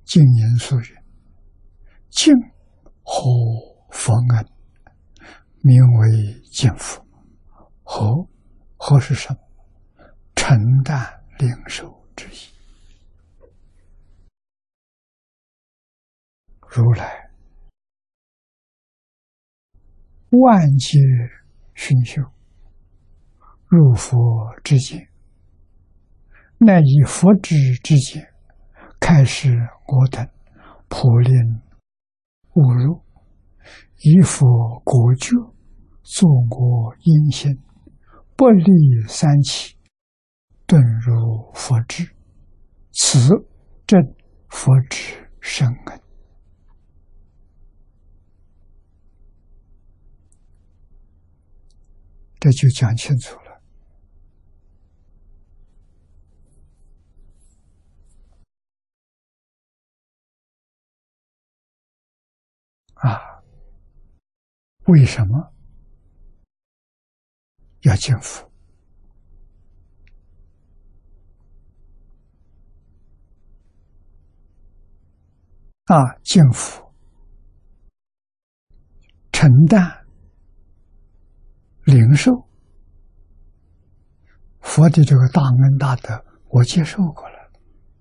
净言书云：“净合佛恩，名为净佛。”合是什么？承担领受之意。如来万劫熏修，入佛之见，乃以佛智之见，开示我等普令误入，以佛果觉，作我因心，不离三期，顿入佛智，此正佛智深恩。这就讲清楚了。为什么要敬佛？敬佛承担领受佛的这个大恩大德，我接受过了。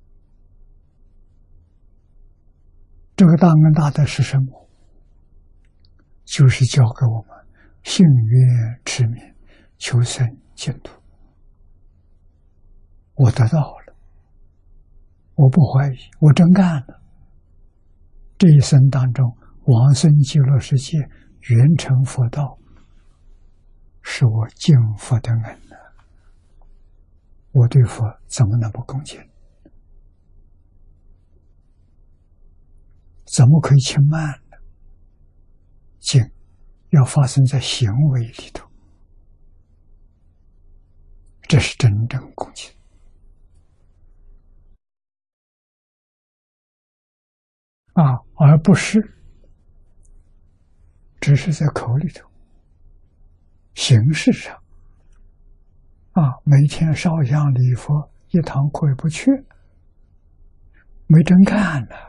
这个大恩大德是什么？就是教给我们信愿持名，求生净土。我得到了，我不怀疑，我真干了。这一生当中，往生极乐世界，圆成佛道，是我敬佛的恩呢。我对佛怎么能不恭敬？怎么可以轻慢呢？敬要发生在行为里头，这是真正恭敬而不是只是在口里头。形式上每天烧香礼佛，一堂课也不去，没真干呢，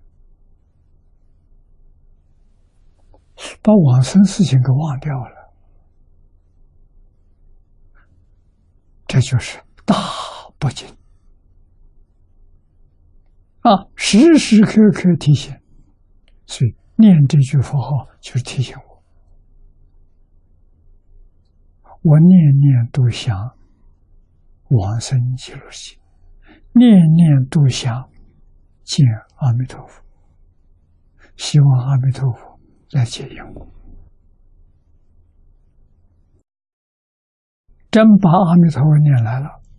把往生事情给忘掉了。这就是大不敬时时刻刻提醒。所以念这句佛号就是提醒我念念都想往生极乐世界，念念都想见阿弥陀佛，希望阿弥陀佛来接引我。真把阿弥陀佛念来了，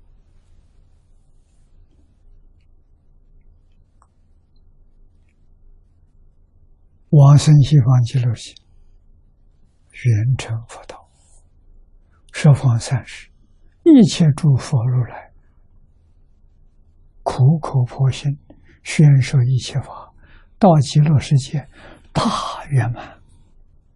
往生西方极乐世界，圆成佛道，十方三世一切诸佛如来，苦口婆心宣说一切法，到极乐世界大圆满。